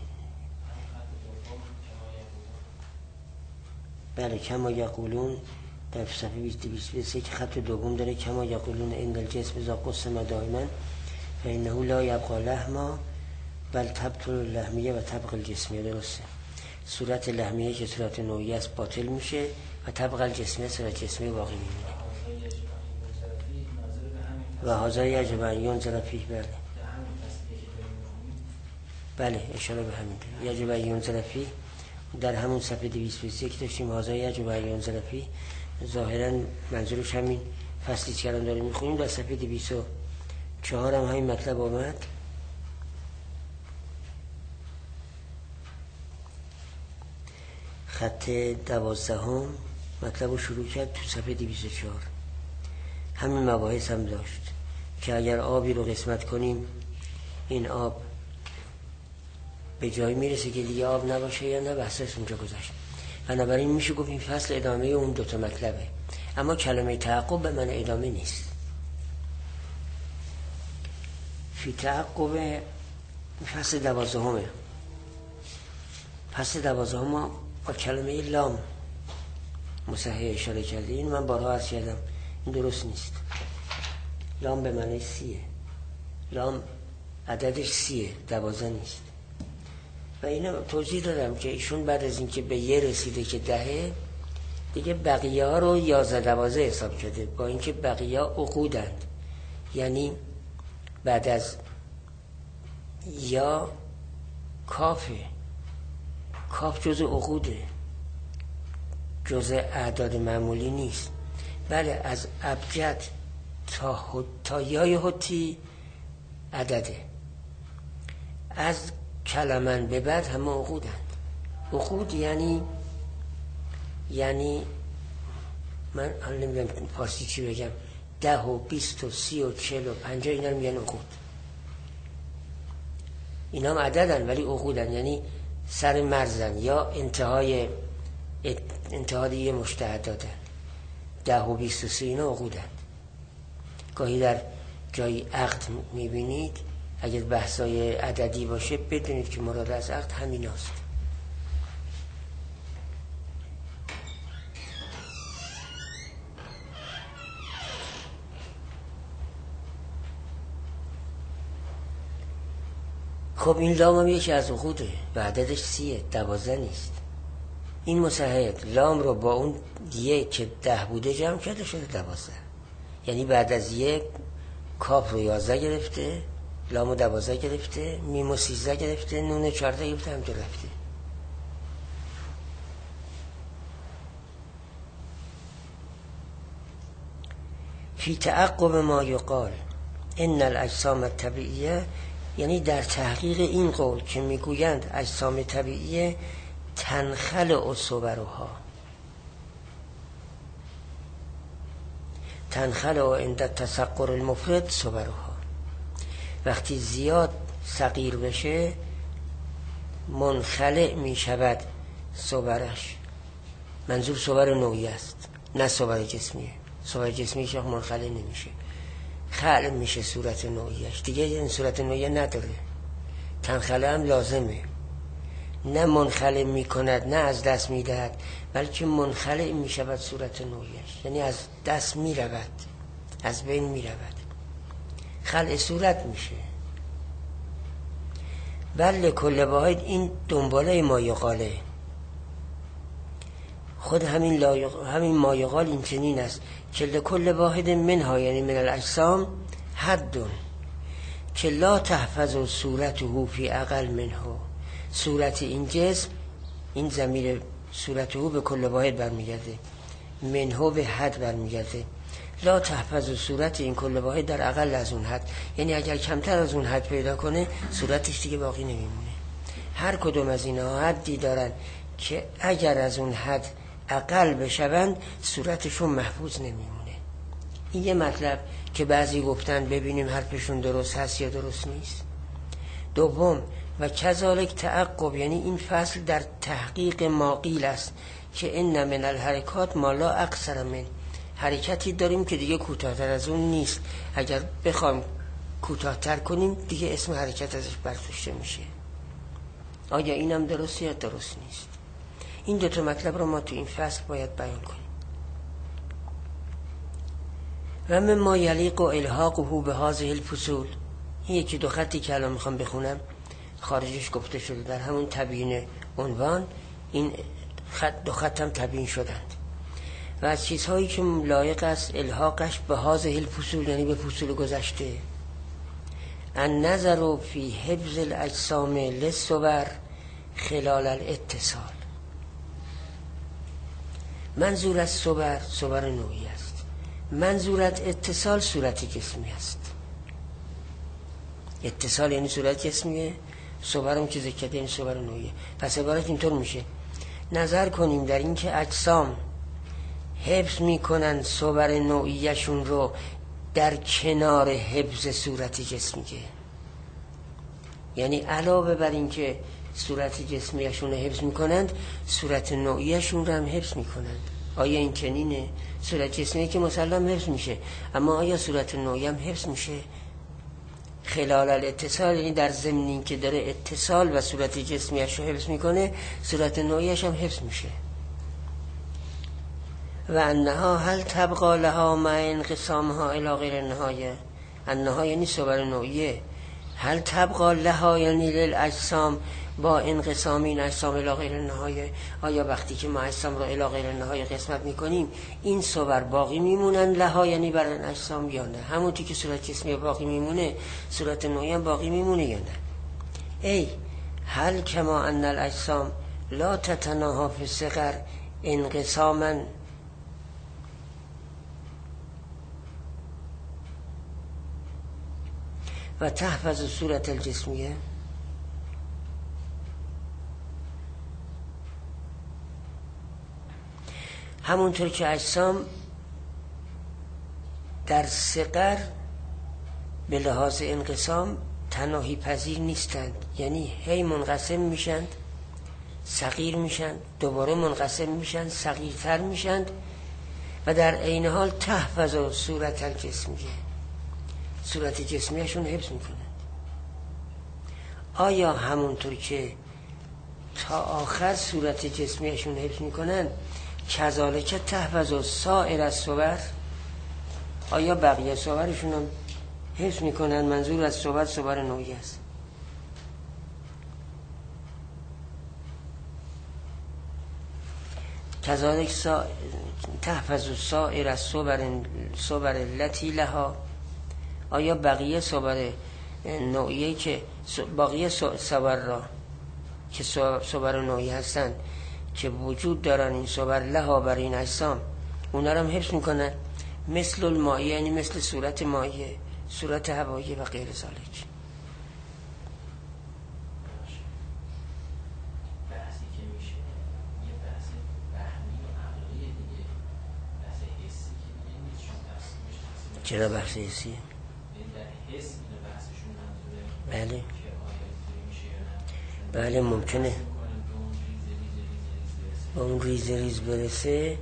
بله کما یقولون در صفحه بیست و بیست و یک خط دوم داره کما یقولون ان الجسم اذا قسم دائما فانه لا یبقى لحما بل تبطل اللحمیه و تبقى الجسمیه. درسته، صورت لحمیه که صورت نوعی است باطل میشه و تبقى الجسمیه صورت جسمی باقی میمونه. و هذا یجب ان ینظر فیه. بله بله اشاره به همین یجب ان ینظر فیه. در همون صفحه دویست و بیست و یک داشتیم هذا یجب ان ینظر فیه، ظاهرا منظورش همین فصلی که الان داریم میخونیم. در صفحه دویست و چهار هم همین مطلب آمد. خط دوازدهم مطلب رو شروع کرد تو صفحه دویست و چهار. همین مباحث هم داشت که اگر آبی رو قسمت کنیم این آب به جایی میرسه که دیگه آب نباشه یا نه، بحثش اونجا گذاشت. بنابراین میشه گفت این فصل ادامه اون دوتا مطلبه، اما کلمه تعقب به من ادامه نیست. فی تعقب فصل دوازدهمه. فصل دوازدهم با کلمه لام مصحح اشاره کرده. این من بارها عرض کردم این درست نیست. لام به معنی سیه، لام عددش سیه، دوازده نیست. و اینو توضیح دادم که ایشون بعد از اینکه به یه رسیده که دهه دیگه بقیه ها رو یازده دوازده حساب کرده، با اینکه بقیه ها عقودند. یعنی بعد از یا کافه، کاف جز عقوده، جز اعداد معمولی نیست. بله از ابجد تا, تا یای حتی عدده، از کلمن به بعد همه عقودند. عقود یعنی یعنی من حالا نمیدونم فارسی چی بگم، ده و بیست و سی و چل و پنجاه اینا رو میگن عقود. اینا هم عددن ولی عقودن، یعنی سر مرزن یا انتهای انتهای یه مشت دادن. ده و بیست و سی اینا عقودن. گاهی در جایی عقد میبینید اگر بحثای عددی باشه بدونید که مراد از عقد همین هست. خب این لام هم یکی از عقوده و عددش سیه، دوازده نیست. این مصحح لام رو با اون یک که ده بوده جمع کرده شده دوازده. یعنی بعد از یک کاف رو یازده گرفته، لام رو دوازده گرفته، میم رو سیزده گرفته، نون چارده گرفته، همجور رفته. فی تعقب ما یقال ان الاجسام الطبیعیه، یعنی در تحقیق این قول که میگویند اجسام طبیعیه تنخلع صورها، تنخلع عند تسقر المفرد صورها، وقتی زیاد صغیر بشه منخلع می شود صورش. منظور صور نوعی است نه صور جسمیه. صور جسمی شاخ منخلع نمیشه، خلع میشه صورت نوعیش، دیگه این صورت نوعی نداره. تنخلع هم لازمه، نه منخلع میکند نه از دست میدهد، بلکه منخلع میشود صورت نوعیش، یعنی از دست میرود، از بین میرود، خلع صورت میشه. بله کل واحد این دنباله ما یقاله، خود همین لایق همین ما یقال این چنین است که لکل واحد منها، یعنی من الاجسام حدون که لا تحفظ صورته فی اقل منه. صورت این جسم، این ضمیر صورته به کل واحد برمیگرده، منه به حد برمیگرده. لا تحفظ صورت این کل واحد در اقل از اون حد، یعنی اگر کمتر از اون حد پیدا کنه صورتش دیگه باقی نمیمونه. هر کدوم از اینا حدی دارن که اگر از اون حد اقل بشوند صورتشون محفوظ نمیمونه. این یه مطلب که بعضی گفتن ببینیم حرفشون درست هست یا درست نیست. دوم و کذالک تعقب، یعنی این فصل در تحقیق ما قیل است که ان من الحرکات ما لا اقصر من، حرکتی داریم که دیگه کوتاه‌تر از اون نیست، اگر بخوایم کوتاه‌تر کنیم دیگه اسم حرکت ازش برداشته میشه. آیا اینم درسته یا درست نیست؟ این دو تا مطلب رو ما تو این فصل باید بیان کنیم. و مما یلیق و الحاقه به هذه الفصول، این یکی دو خطی که الان میخوام بخونم خارجش گفته شده، در همون تبیین عنوان این خط دو خطم تبیین شدند. و از چیزهایی که لایق است الحاقش به هذه الفصول، یعنی به فصول گذشته، النظر فی حفظ الاجسام للصور خلال الاتصال. منظور از صور صور نوعی است، منظورت اتصال صورت جسمی است. اتصال یعنی صورت جسمیه، صور هم که ذکر کرده این صور نوعیه. پس عبارت اینطور میشه نظر کنیم در این که اجسام حفظ میکنن صور نوعیشون رو در کنار حفظ صورت جسمیه. یعنی علاوه بر این که صورت جسمیشون رو حفظ میکنند صورت نوعیشون رو هم حفظ میکنند. آیا این چنینه؟ صورت جسمی که مسلم حفظ میشه، اما آیا صورت نوعی هم حفظ میشه؟ خلال الاتصال، یعنی در ضمن که داره اتصال و صورت جسمیش رو حفظ میکنه صورت نوعیش هم حفظ میشه. و انها هل تبقى لها ما انقسامها الى غیر النهایه، انها یعنی صور نوعیه، هل تبقى لها یعنی للاجسام با انقسام این اجسام الی غیر النهایه، آیا وقتی که ما اجسام رو الی غیر النهایه قسمت میکنیم این صور باقی میمونن لها یعنی بر اجسام یا نه؟ همونطور که صورت جسمی باقی میمونه صورت نوعی هم باقی میمونه یا نه؟ ای هل کما ان الاجسام لا تتناها فی الصغر انقساما و تحفظ صورت الجسمیه. همونطور که اجسام در صغر به لحاظ انقسام تناهی پذیر نیستند، یعنی هی منقسم میشند، صغیر میشند، دوباره منقسم میشند، صغیرتر میشند و در عین حال تحفظ صورت الجسمیه، صورت جسمیشون حفظ میکنند. آیا همونطور که تا آخر صورت جسمیشون حفظ میکنند کذالک تحفظ سایر الصور، آیا بقیه صورشون هم حفظ میکنند؟ منظور از صور صور نوعی است. کذالک سا... تحفظ سایر الصور صور التي لها، آیا بقیه صور نوعیه که بقیه صور را که صور نوعی هستند که وجود دارن این صور لها بر این اجسام اونا رو هم حفظ میکنن، مثل المائیه یعنی مثل صورت مائیه، صورت هواییه و غیر ذالک. بحثی که میشه یه بحث فهمی و عقلی دیگه، بحث حسی که دیگه نیست، چون تقسیمش تقسیمش چرا بحث حسیه؟ یعنی در حس اینو بحثشون منظوره. بله که آیا اینطوری میشه یا نه؟ بله ممکنه با اون ریز ریز برسه،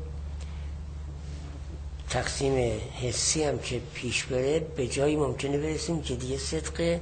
تقسیم حسی هم که پیش بره به جایی ممکنه برسیم که دیگه صدق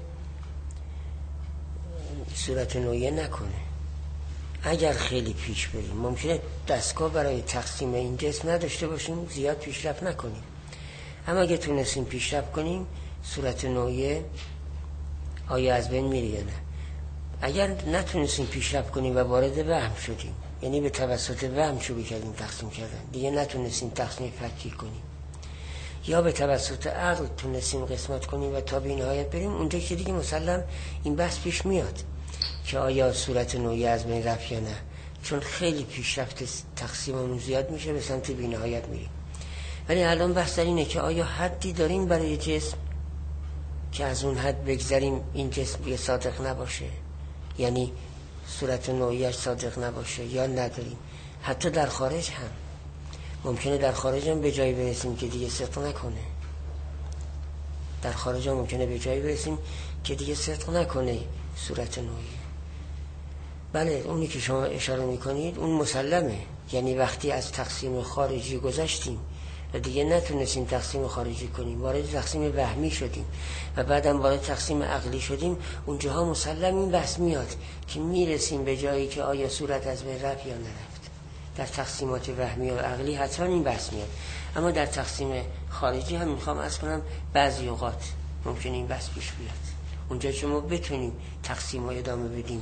صورت نوعیه نکنه. اگر خیلی پیش بریم ممکنه دستگاه برای تقسیم این جسم نداشته باشیم، زیاد پیشرفت نکنیم، اما اگه تونستیم پیشرفت کنیم صورت نوعیه آیا از بین میره یا نه؟ اگر نتونستیم پیشرفت کنیم و وارد وهم شدیم، یعنی به توسط وهم شروع کردیم تقسیم کردن، دیگه نتونستیم تقسیم فکی کنیم، یا به توسط عقل تونستیم قسمت کنیم و تا به نهایت بریم، اونجا که دیگه مسلم این بحث پیش میاد که آیا صورت نوعی از بین رفت یا نه، چون خیلی پیشرفت تقسیممون زیاد میشه، به سمت بی نهایت میریم. ولی الان بحث در اینه که آیا حدی داریم برای جسم که از اون حد بگذاریم این جسم یه صادق نباشه، یعنی صورت نوعیش صادق نباشه، یا نداریم؟ حتی در خارج هم ممکنه در خارج هم به جایی برسیم که دیگه صدق نکنه. در خارج هم ممکنه به جایی برسیم که دیگه صدق نکنه صورت نوعی. بله اونی که شما اشاره میکنید اون مسلمه، یعنی وقتی از تقسیم خارجی گذشتیم و دیگه نتونستیم تقسیم خارجی کنیم، وارد تقسیم وهمی شدیم و بعدم وارد تقسیم عقلی شدیم، اونجاها مسلم این بحث میاد که میرسیم به جایی که آیا صورت از بین رفت یا نرفت. در تقسیمات وهمی و عقلی حتما این بحث میاد، اما در تقسیم خارجی هم میخوام عرض کنم بعضی اوقات ممکنه این بحث پیش بیاد. اونجا شما بتونیم تقسیم رو ادامه بدیم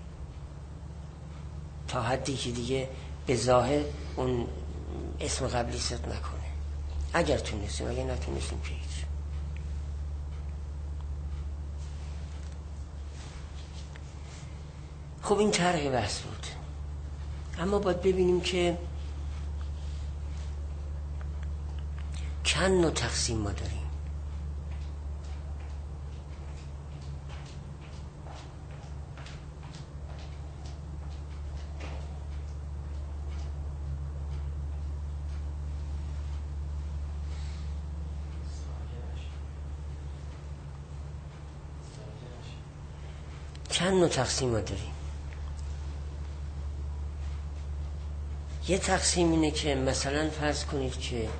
تا حدی که دیگه به ظاهر اون اسم قبلی صدق نکنه، اگر تونستیم، اگر نتونستیم که هیچ. خب این طرح بحث بود، اما باید ببینیم که چند نوع تقسیم ما داریم. چند نوع تقسیم ما داریم. یه تقسیم اینه که مثلا فرض کنید که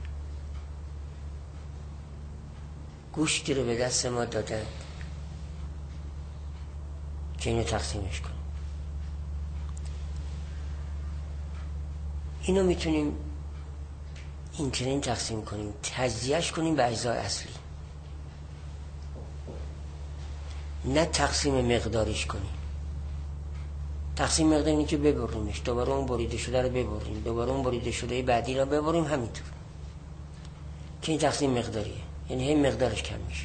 گوشتی رو به دست ما دادن که اینو تقسیمش کنیم. اینو میتونیم اینچنین تقسیم کنیم، تجزیهش کنیم به اجزای اصلی، نه تقسیم مقداریش کنیم. تقسیم مقداری اینه که ببریمش، دوباره اون بریده شده رو ببریم، دوباره اون بریده شده بعدی رو ببریم، همینطور که این تقسیم مقداریه، یعنی هی مقدارش کم میشه.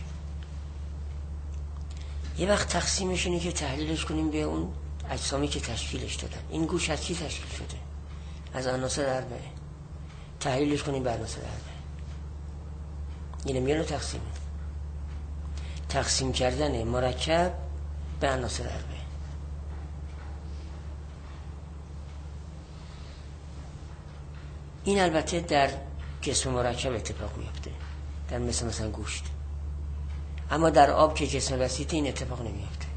یه وقت تقسیمش اینه که تحلیلش کنیم به اون اجسامی که تشکیلش دادن. این گوش از چی تشکیل شده؟ از عناصر اربعه. تحلیلش کنیم به عناصر اربعه. اینه میانو تقسیم تقسیم کردن مرکب به عناصر اربعه. این البته در جسم مرکب اتفاق میفته، در مثل مثلا گوشت، اما در آب که جسم بسیطه این اتفاق نمیفته.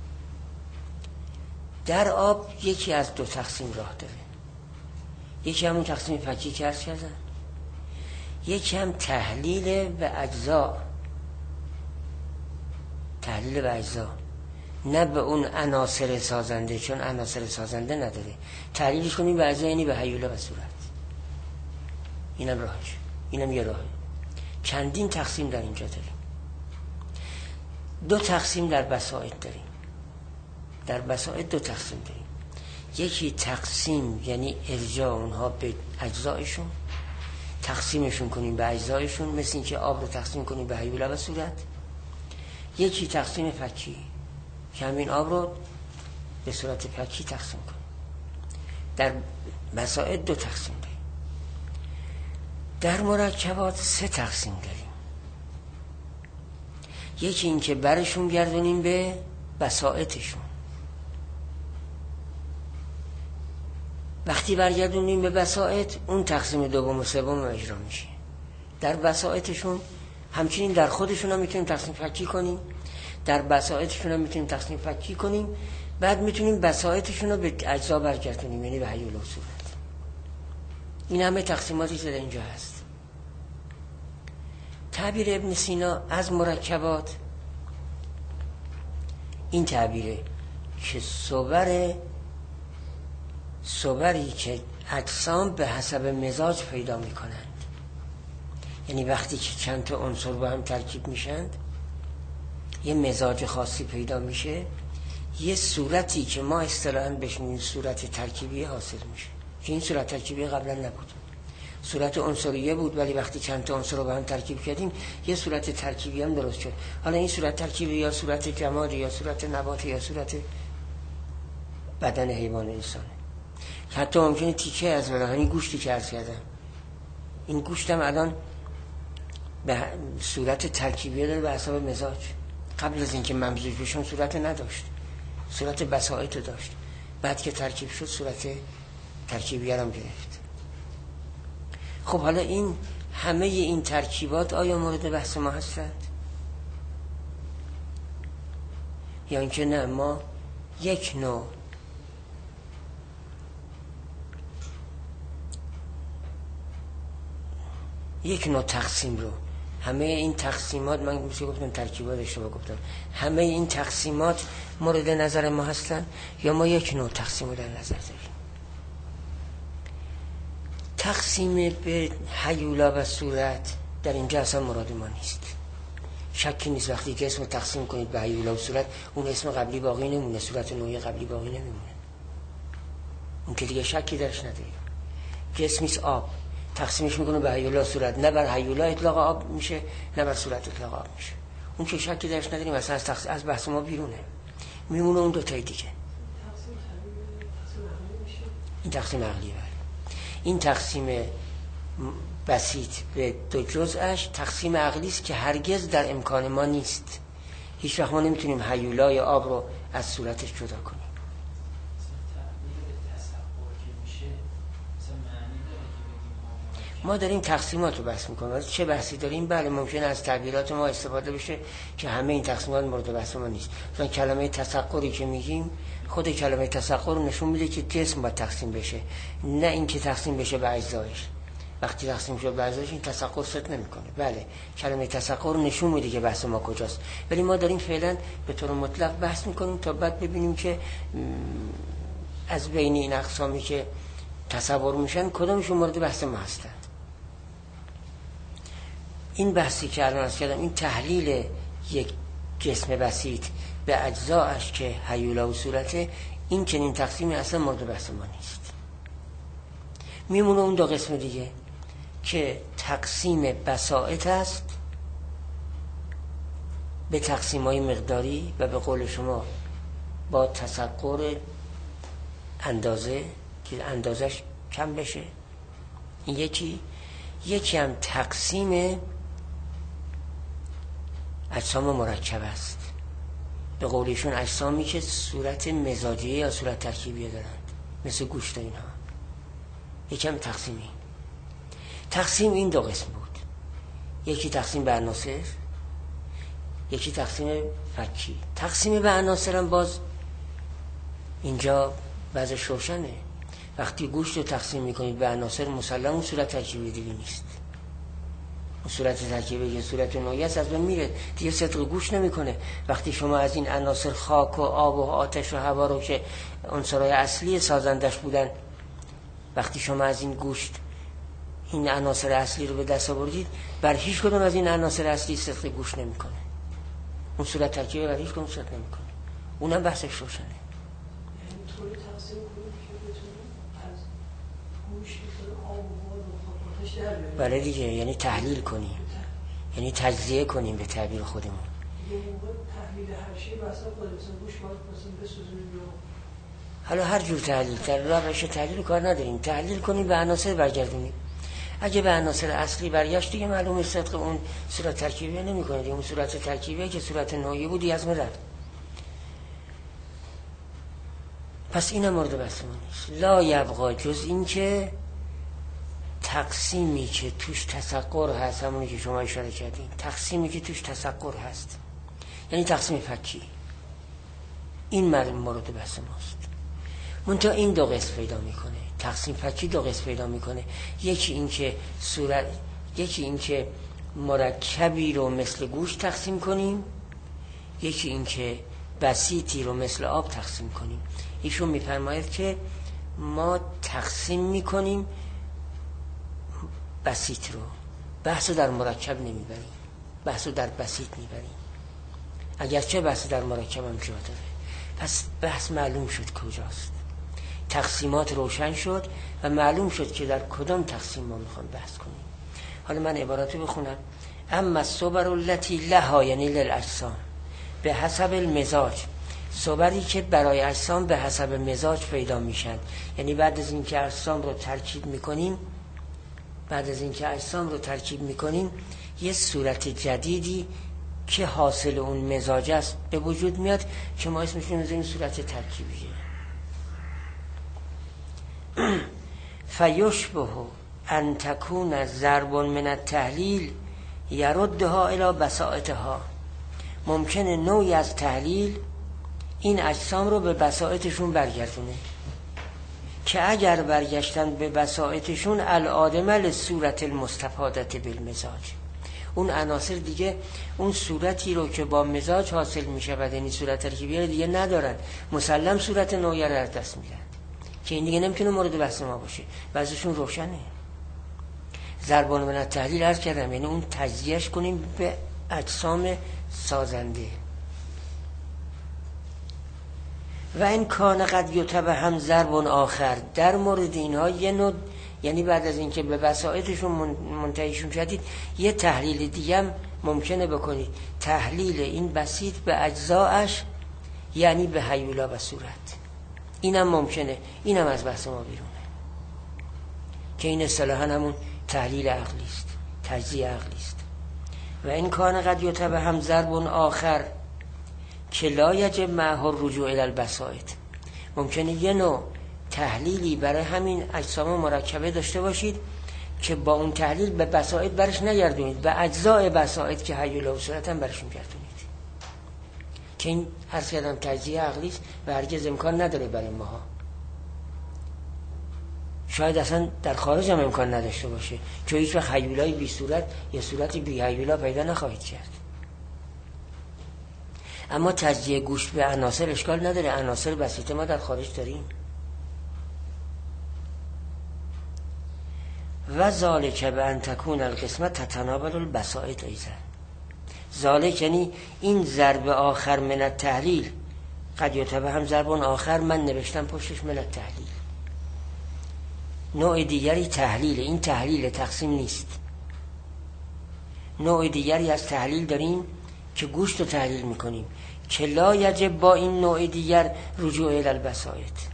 در آب یکی از دو تقسیم راه داره، یکی همون تقسیم فکی که عرض کردن، یکی هم تحلیل به اجزا، تحلیل به اجزا، نه به اون عناصر سازنده، چون عناصر سازنده نداره. تحلیلش کنیم به اجزا یعنی به هیوله و صورت. اینم راهش، اینم یه راهه. چندین تقسیم در اینجا داریم. دو تقسیم در بساط داریم. در بساط دو تقسیم داریم. یکی تقسیم یعنی ارجاع اونها به اجزایشون، تقسیمشون کنیم به اجزایشون، مثل این که آب رو تقسیم کنیم به هیوله و صورت. یکی تقسیم فکی که همین آب رو به صورت فکی تقسیم کنیم. در بساط دو تقسیم داریم. در مرکبات سه تقسیم داریم. یکی این که برشون گردونیم به بساطشون. وقتی برگردونیم به بساط، اون تقسیم دوم و سوم اجرا میشه. در بساطشون همچنین در خودشون هم میتونیم تقسیم فکی کنیم، در بساطشون هم میتونیم تقسیم فکی کنیم، بعد میتونیم بساطشون رو به اجزا برگردونیم، یعنی به هیوله و صورت. این همه تقسیماتی که در اینجا هست. تعبیر ابن سینا از مرکبات این تعبیره که صور صوری که اجسام به حسب مزاج پیدا می کنند، یعنی وقتی که چند تا عنصر با هم ترکیب میشند یه مزاج خاصی پیدا میشه، یه صورتی که ما اصطلاحاً بهش میگیم صورت ترکیبی حاصل میشه، که این صورت ترکیبی قبلا نبود. صورت عنصریه بود، ولی وقتی چند تا عنصر رو با هم ترکیب کردیم یه صورت ترکیبی هم درست شد. حالا این صورت ترکیبی یا صورت جمادی یا صورت نباتی یا صورت بدن حیوان انسانه. حتی ممکنه تیکه از مراهنی گوشتی که عرض کردم، این گوشت هم الان به صورت ترکیبی داره به حساب مزاج. قبل از اینکه ممزوج بشن صورت نداشت، صورت بساط داشت، بعد که ترکیب شد صورت ترکیبیه هم گرفت. خب حالا این همه این ترکیبات آیا مورد بحث ما هستند؟ یا اینکه نه، ما یک نوع یک نوع تقسیم رو، همه این تقسیمات، من میشه گفتم ترکیبات اشتباه گفتم، همه این تقسیمات مورد نظر ما هستن یا ما یک نوع تقسیم رو در نظر داریم؟ تقسیم به هیولا و صورت در اینجا اصلا مراد ما نیست. شکی نیست وقتی که اسم تقسیم کنید به هیولا و صورت، اون اسم قبلی باقی نمونه، صورت نوعی قبلی باقی نمیمونه، اون که دیگه شکی درش نداریم. جسمیس آب تقسیمش میکنه به هیولا و صورت، نه بر هیولا اطلاق آب میشه نه بر صورت اطلاق آب میشه، اون که شکی درش نداریم، اصلا از تقسیم از بحث ما بیرونه، میمونه اون دو تای دیگه. این تقسیم عقلی بر این تقسیم بسیط به دو جزءش تقسیم عقلی است که هرگز در امکان ما نیست. هیچ وقت ما نمیتونیم هیولا یا آب رو از صورتش جدا کنیم. ما داریم تقسیمات رو بحث میکنیم. چه بحثی داریم؟ بله ممکنه از تعبیرات ما استفاده بشه که همه این تقسیمات مورد بحث ما نیست. مثلا کلمه تسقری که میگیم، خود کلمه تسقر نشون میده که جسم باید تقسیم بشه، نه اینکه تقسیم بشه به اجزایش. وقتی تقسیم شد به اجزایش این تسقر ست نمیکنه. بله کلمه تسقر نشون میده که بحث ما کجاست، ولی ما داریم فعلا به طور مطلق بحث میکنیم تا بعد ببینیم که از بین این اقسامی که تصور میشن کدومشون مورد بحث ما هستند. این بحثی که الان از کردم، این تحلیل یک جسم بسیط به اجزایش که هیولا و صورته، این چنین تقسیمی اصلا مورد بحث ما نیست. میمونه اون دو قسم دیگه که تقسیم بساط است به تقسیم‌های مقداری و به قول شما با تسقر اندازه که اندازش کم بشه. این یکی یکی هم تقسیم اجسام مرکب است، به قولشون اجسامی که صورت مزاجیه یا صورت ترکیبیه دارند، مثل گوشت و اینها. یکم تقسیمی تقسیم این دو قسم بود، یکی تقسیم به عناصر، یکی تقسیم فکی. تقسیم به عناصر هم باز اینجا وضعش روشنه. وقتی گوشت رو تقسیم میکنید به عناصر، مسلم اون صورت ترکیبی دیگه نیست. اون صورت ترکیبی یه صورت نوعی است، از بین میره دیگه، صدق گوشت نمیکنه. وقتی شما از این عناصر خاک و آب و آتش و هوا رو که عنصرهای اصلی سازندش بودن، وقتی شما از این گوشت این عناصر اصلی رو به دست آوردید، بر هیچ کدوم از این عناصر اصلی صدق گوشت نمیکنه. اون صورت ترکیبی بر هیچ کدوم صدق نمیکنه. اونم بحثش روشنه. بله دیگه، یعنی تحلیل کنیم، یعنی تجزیه کنیم به تعبیر خودمون. حالا هر جور تحلیل، در روش تحلیل کار نداریم، تحلیل کنیم به عناصر برگردونیم. اگه به عناصر اصلی برگشت دیگه معلومه صدق اون صورت ترکیبی نمی‌کنه دیگه. اون صورت ترکیبی که صورت نوعی بودی از من رفت. پس این مورد بحث ما نیست. لا یبقا جز این که تقسیمی که توش تسقر هست، همونی که شما اشاره کردین، تقسیمی که توش تسقر هست یعنی تقسیم فکی، این مورد بحث ماست. منتها این دو قسم پیدا میکنه، تقسیم فکی دو قسم پیدا میکنه. یکی این که صورت یکی این که مرکبی رو مثل گوشت تقسیم کنیم، یکی این که بسیطی رو مثل آب تقسیم کنیم. ایشون میفرماید که ما تقسیم میکنیم بسیط رو، بحث در مرکب نمیبریم، بحث در بسیط میبریم، اگرچه بحث در مرکب هم جا داره. پس بحث معلوم شد کجاست، تقسیمات روشن شد و معلوم شد که در کدام تقسیم ما میخوام بحث کنیم. حالا من عباراتو بخونم. اما الصبر التي لها یعنی للاجسام به حسب المزاج، صبری که برای اجسام به حسب مزاج پیدا میشن، یعنی بعد از اینکه اجسام رو ترکیب میکنیم بعد از اینکه اجسام رو ترکیب میکنیم یه صورت جدیدی که حاصل اون مزاج است به وجود میاد که ما اسمش رو میذاریم صورت ترکیبیه. فیشبه ان تکون ضرب من التحلیل یردها الی بساطها. ممکنه نوعی از تحلیل این اجسام رو به بساطشون برگردونه که اگر برگشتن به بساطشون الآدم للصورت المستفادة بالمزاج، اون عناصر دیگه اون صورتی رو که با مزاج حاصل میشه و یعنی صورت ترکیبی رو دیگه ندارن، مسلم صورت نوعی رو از دست میدن که این دیگه نمیتونه مورد بحث ما باشه. بعضیشون روشنه. ضرب من التحلیل عرض کردم یعنی اون تجزیهش کنیم به اجسام سازنده. و این کان قد یتبهم ضرب آخر، در مورد اینها یه نوع، یعنی بعد از اینکه به بساطشون منتهیشون شدید یه تحلیل دیگه هم ممکنه بکنید، تحلیل این بسیط به اجزاش، یعنی به هیولا و صورت. اینم ممکنه، اینم از بحث ما بیرونه که این اصطلاحاً همون تحلیل عقلی است، تجزیه عقلی است. و این کان قد یتبهم ضرب آخر که لا یجب معه الرجوع الی البساط. ممکنه یه نوع تحلیلی برای همین اجسام مرکبه داشته باشید که با اون تحلیل به بساط برش نگردونید، به اجزای بساط که هیولا و صورت هم برشون گردونید، که این عرض کردم تجزیه عقلی است و هرگز امکان نداره برای ماها. شاید اصلا در خارج هم امکان نداشته باشه، چون هیچ وقت هیولای بی صورت یا صورت بی هیولا پیدا نخواهید کرد. اما تجزیه گوشت به عناصر اشکال نداره، عناصر بسیطه ما در خارج داریم. و ذالک به ان تکون القسمت تتناول البساط ایضا. ذالک یعنی این ضرب آخر من التحلیل، قد یتبهم ضرب آخر، من نوشتم پشتش من التحلیل، نوع دیگری تحلیل. این تحلیل تقسیم نیست، نوع دیگری از تحلیل داریم که گوشت رو تحلیل میکنیم که لا یجب با این نوع دیگر رجوع الی البساط.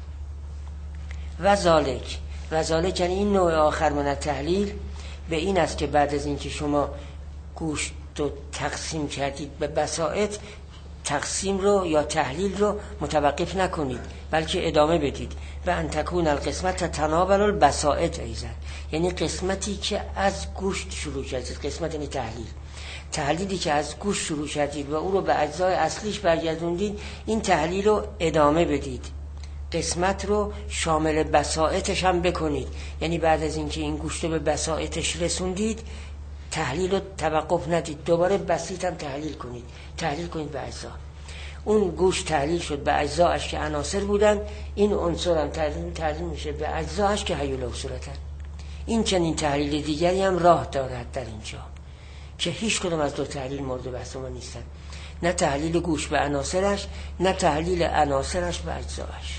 و ذالک، و ذالک یعنی این نوع آخر من التحلیل به این است که بعد از اینکه شما گوشت رو تقسیم کردید به بساط، تقسیم رو یا تحلیل رو متوقف نکنید بلکه ادامه بدید. و ان تکون القسمت تتناول البساط ایضا، یعنی قسمتی که از گوشت شروع کردید، قسمت یعنی تحلیل، تحلیلی که از گوشت شروع کردید و او رو به اجزای اصلیش برگردوندید، این تحلیل رو ادامه بدید، قسمت رو شامل بساطش هم بکنید. یعنی بعد از اینکه این گوشت رو به بساطش رسوندید، تحلیل رو توقف ندید، دوباره بسیط هم تحلیل کنید، تحلیل کنید به اجزا. اون گوشت تحلیل شد به اجزاش که عناصر بودن، این عنصر هم تحلیل تحلیل میشه به اجزاش که هیولا و صورتن. این چنین تحلیل دیگری هم راه دارد در اینجا که هیچ کدوم از دو تحلیل مورد بحث ما نیستن، نه تحلیل گوشت به عناصرش، نه تحلیل عناصرش به اجزاش.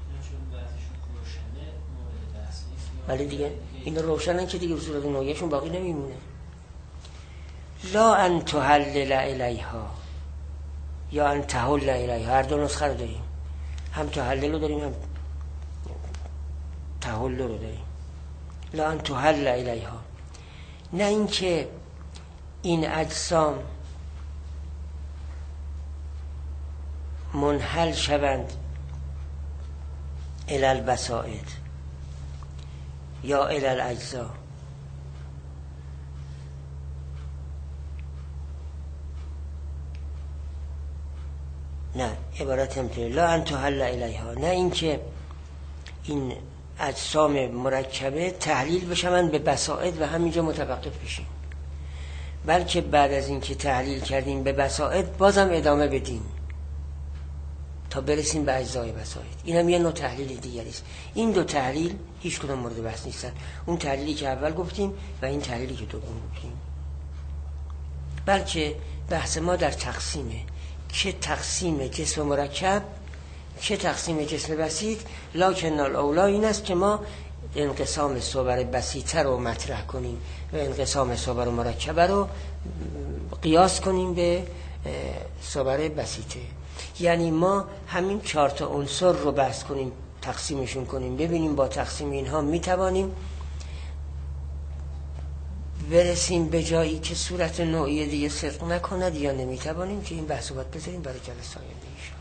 ولی دیگه این روشنن که دیگه صورت نوعیشون باقی نمیمونه. لا ان تحلل الیها یا ان تحل الیها، هر دو نسخه رو داریم، هم تحلل رو داریم هم تحل رو داریم. لا ان تحل الیها، نه اینکه این اجسام منحل شوند الی البساط یا الی الاجزا، نه عبارت همطوری، لا ان تحل الیها، نه اینکه این اجسام مرکبه تحلیل بشوند به بساط و همینجا متوقف بشیم، بلکه بعد از اینکه تحلیل کردیم به بساط بازم ادامه بدیم تا برسیم به اجزای بساط. این هم یه نوع تحلیل دیگری است. این دو تحلیل هیچ کدوم مورد بحث نیستن، اون تحلیلی که اول گفتیم و این تحلیلی که دوم گفتیم، بلکه بحث ما در تقسیمه، که تقسیم جسم مرکب، که تقسیم جسم بسیط. لکن الاولا این است که ما انقسام صور بسیطه رو مطرح کنیم و انقسام صور مرکبه رو قیاس کنیم به صور بسیطه. یعنی ما همین چهار تا عنصر رو بحث کنیم، تقسیمشون کنیم، ببینیم با تقسیم اینها میتوانیم برسیم به جایی که صورت نوعی دیگه صدق نکند یا نمیتوانیم، که این بحث رو باید بذاریم برای جلسه آینده.